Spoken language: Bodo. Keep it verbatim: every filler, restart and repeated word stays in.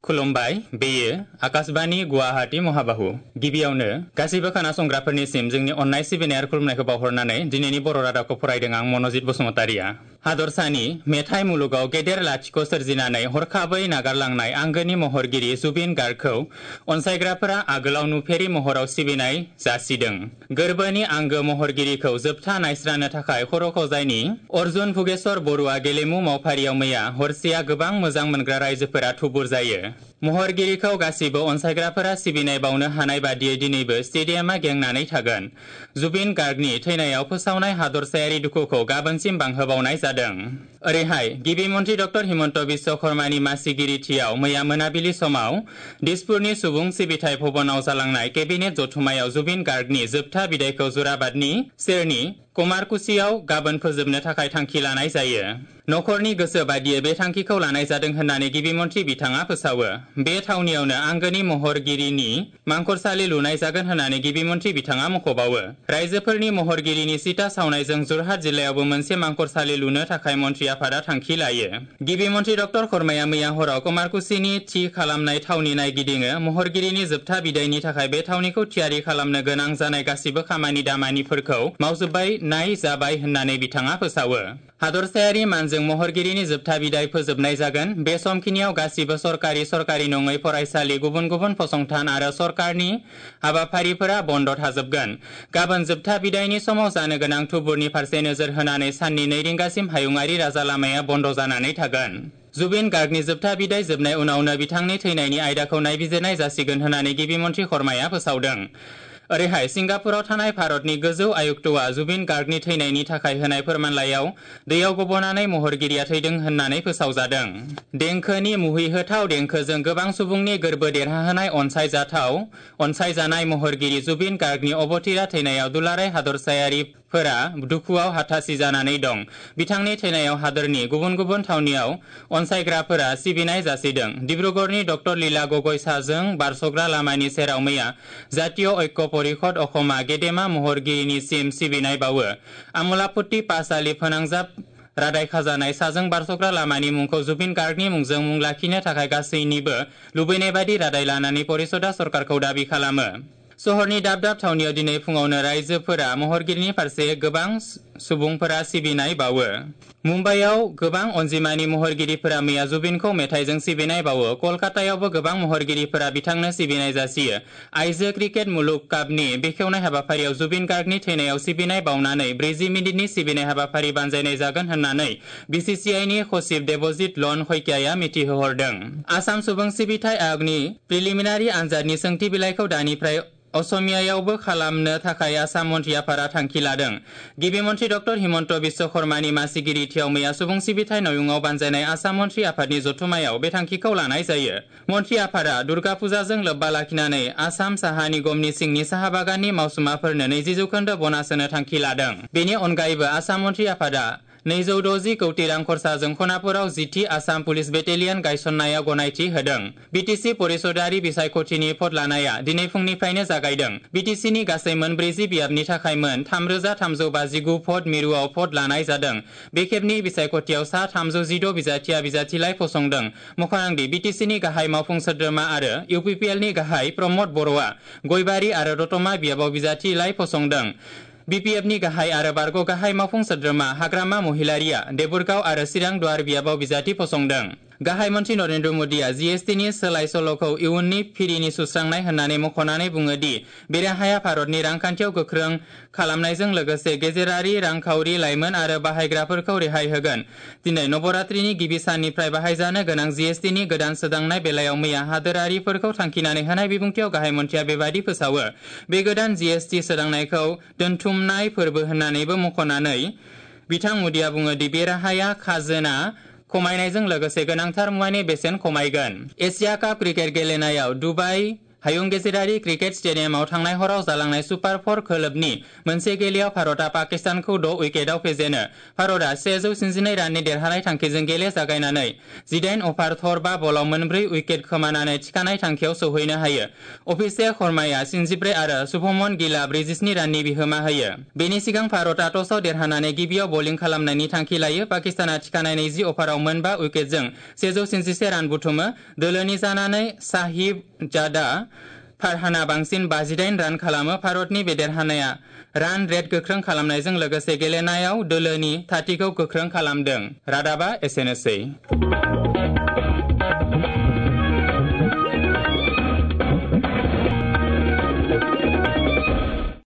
खुलुमबाय बेयो आकाशबाणी गुवाहाटी महाबाहु गिबियावनो गासिबो खोनासंग्राफोरनिसिम जोंनि अननाय सिबिनाय आरो खुलुमनायखौ बावहरनानै दिनैनि बर' रादाबखौ फरायदों आं मनजित बसुमतारिया। हादरसानि मेथाइ मुलुगाव गेदेर लाथिख' सोरजिनानै हरखाबै नागारलांनाय आंगोनि महरगिरि जुबिन गार्गखौ अनसायग्राफोरा आगोलाव नुफेरि महराव सिबिनाय जासिदों। गोरबोनि आंगो महरगिरिखौ जोबथा नायस्रानो थाखाय खर' खजायनि अर्जुन भुगेश्वर बरुवा गेलेमु मावफारियाव मैया हरसेया गोबां मोजां मोनग्रा रायजोफोरा थुबुर जायो। महरगिरिखौ गासिबो अनसायग्राफोरा सिबिनाय बावनो हानाय बादियै दिनैबो स्टेडियामा गेंनानै थागोन। जुबिन गार्गनि थैनायाव फोसावनाय हादरसायारि दुखुखौ गाबोनसिम बांहोबावनाय जादों। ओरैहाय गिबि मन्थ्रि डक्टर हिमन्त बिश्व शर्मानि मासिगिरिथियाव मैया मोनाबिलि समाव दिसपुरनि सुबुं सिबिथाइ भवनाव जालांनाय केबिनेट जथुमायाव जुबिन गार्गनि जोबथा बिदायखौ जराबादनि सेरनि कुमारकुसियाव गाबोन फोजोबनो थाखाय थांखि लानाय जायो। नखरनि गोसो बादियै बे थांखिखौ लानाय जादों होननानै गिबि मन्थ्रि बिथाङा फोसावो। बे थावनियावनो आंगोनि महरगिरिनि मांखरसालि लुनाय जागोन होननानै गिबि मन्थ्रि बिथाङा मख'बावो। रायजोफोरनि महरगिरिनि सिता सावनायजों जरहाट जिल्लायावबो मोनसे मांखरसालि लुनो थाखाय मन्थ्रि आफादा थांखि लायो। गिबि मन्थ्रि डक्टर शर्माया मैया हराव कुमारकुसिनि थि खालामनाय थावनि नायगिदिङो। महरगिरिनि जोबथा बिदायनि थाखाय बे थावनिखौ थियारि खालामनो गोनां जानाय गासिबो खामानि दामानिफोरखौ मावजोब्बाय नाय जाबाय होननानै बिथाङा फोसावो। हादरसायारि मानजों महरगिरिनि जोबथा बिदाय फोजोबनाय जागोन। बे समखिनियाव गासिबो सरकारि सरकारि नङै फरायसालि गुबुन गुबुन फसंथान आरो सरकारनि हाबाफारिफोरा बन्द थाजोबगोन। गाबोन जोबथा बिदायनि समाव जानो गोनां थुबुरनि फारसे नोजोर होनानै साननि नै रिंगासिम हायुङारि राजा लामाया बन्द जानानै थागोन। जुबिन गार्गनि जोबथा बिदाय जोबनाय उनावनो बिथांनि थैनायनि आयदाखौ नायबिजिरनाय जासिगोन होननानै गिबि मन्थ्रि शर्माया फोसावदों। ओरैहाय सिंगापुराव थानाय भारतनि गोजौ आयुक्तआ जुबिन गार्गनि थैनायनि थाखाय होनाय फोरमानलाइयाव दैयाव गबनानै महरगिरिया थैदों होननानै फोसावजादों। देंखोनि मुहिहोथाव देंखोजों गोबां सुबुंनि गोर्बो देरहाहोनाय अनसायजाथाव अनसायजानाय महरगिरि जुबिन गार्गनि अबथिरा थैनायाव दुलाराय हादरसायारिफोरा दुखुआव हाथासि जानानै दं। बिथांनि थैनायाव हादोरनि गुबुन गुबुन थावनियाव अनसायग्राफोरा सिबिनाय जासिदों। डिब्रुगड़नि डक्टर लीला गगৈ साजों बारसग्रा लामानि सेराव मैया जातीय ऐक्य परिषद अखमा गेदेमा महरगिरिनिसिम सिबिनाय बावो। आमलापट्टि पाठसालि फोनांजाब रादाय खाजानाय साजों बारसग्रा लामानि मुंखौ जुबिन गार्गनि मुंजों मुं लाखिनो थाखाय गासैनिबो लुबैनाय बादि रादाय लानानै परिषदआ सरकारखौ दाबि खालामो। सहरनि दाब दाब थावनियाव दिनै फुङावनो रायजोफोरा महरगिरिनि फारसे गोबां सुबुंफोरा सिबिनाय बावो। मुम्बाइआव गोबां अनजिमानि महरगिरिफोरा मैया जुबिनखौ मेथाइजों सिबिनाय बावो। कलकातायावबो गोबां महरगिरिफोरा बिथांनो सिबिनाय जासियो। आइजो क्रिकेट मुलुग कापनि बेखेवनाय हाबाफारियाव जुबिन गार्गनि थैनायाव सिबिनाय बावनानै ब्रैजि मिनिटनि सिबिनाय हाबाफारि बानजायनाय जागोन होननानै बिसिसिआइनि सचिब देबजित लन खैकियाया मिथिहोहरदों। आसाम सुबुं सिबिथाइ आय'गनि प्रिलिमिनारि आनजादनि सोंथि बिलाइखौ दानिफ्राय असमियायावबो खालामनो थाखाय आसाम मन्थ्रि आफादा थांखि लादों। गिबि मन्थ्रि डक्टर हिमन्त बिश्व शर्मानि मासिगिरिथियाव मैया सुबुं सिबिथाइ नयुङाव बानजायनाय आसाम मन्थ्रि आफादनि जथुमायाव बे थांखिखौ लानाय जायो। मन्थ्रि आफादा दुर्गा फुजाजों लोब्बा लाखिनानै आसाम साहा निगमनि सिंनि साहा बागाननि मावसुमाफोरनो नैजि जौखोन्दो बनास होनो थांखि लादों। बेनि अनगायैबो आसाम मन्थ्रि आफादा नैजौ द'जि कौटि रां खरसाजों खनापुराव जिथि आसाम पुलिस बेटेलियन गायसननायाव गनायथि होदों। बिटिसि परिषदारि बिसायख'थिनि भट लानाया दिनै फुंनिफ्रायनो जागायदों। बिटिसिनि गासै मोन ब्रैजि बियाबनि थाखाय मोन थाम रोजा थामजौ बाजिगु भट मिरुआव भट लानाय जादों। बे खेबनि बिसायख'थियाव सा थामजौ जिद' बिजाथिया बिजाथिलाइ फसंदों। मख'नांदि बिटिसिनि गाहाय मावफुं सोद्रोमा आरो इउपिपिएलनि गाहाय प्रमद बर'आ गयबारि आरो दतमा बियाबाव बिजाथिलाइ फसंदों। बिपिएफनि गाहाय आरो बारग' गाहाय मावफुं सोद्रोमा हाग्रामा महिलारिया देबुरगाव आरो चिरां दुवार बियाबाव बिजाथि फसंदों। गाहाय मन्थ्रि नरेन्द्र मोदीआ जीएसटीनि सोलाय सोल'खौ इयुननि फिरिनि सुस्रांनाय होननानै मख'नानै बुङो दि बे राहाया भारतनि रांखान्थियाव गोख्रों खालामनायजों लोगोसे गेजेरारि रांखावरि लाइमोन आरो बाहायग्राफोरखौ रेहाय होगोन। दिनै नवरात्रिनि गिबि साननिफ्राय बाहायजानो गोनां जीएसटीनि गोदान सोदांनाय बेलायाव मैया हादोरारिफोरखौ थांखिनानै होनाय बिबुंथियाव गाहाय मन्थ्रिया बेबादि फोसावो। बे गोदान जीएसटी सोदांनायखौ दोनथुमनाय फोरबो होननानैबो मख'नानै बिथां मोदीआ बुङो दि बे राहाया खाजोना खमायनायजों लोगोसे गोनांथार मुवानि बेसेन खमायगोन। एशिया काप क्रिकेट गेलेनायाव दुबाइ हायुं गेजेरारि क्रिकेट स्टेडियामाव थांनाय हराव जालांनाय सुपार फर खोलोबनि मोनसे गेलेयाव भारतआ पाकिस्तानखौ द' उइकेटआव फेजेनो। भारतआ सेजौ स्निजिनै राननि देरहानाय थांखिजों गेले जागायनानै जिदाइन अभार थर बा बलाव मोनब्रै उइकेट खोमानानै थिखानाय थांखियाव सौहैनो हायो। अभिषेक शर्माया स्निजिब्रै आरो शुभमन गिला ब्रैजिस्नि राननि बिहोमा होयो। बेनि सिगां भारतआ टसआव देरहानानै गिबियाव बलिं खालामनायनि थांखि लायो। पाकिस्तानआ थिखानाय नैजि अभाराव मोनबा उइकेटजों सेजौ स्निजिसे रान बुथुमो। दोलोनि जानानै साहिब जादा फारहाना बांसिन बाजिदाइन रान खालामो। भारतनि बे देरहानाया रान रेट गोख्रों खालामनायजों लोगोसे गेलेनायाव दोलोनि थाथिखौ गोख्रों खालामदों। रादाबा एसेनोसै।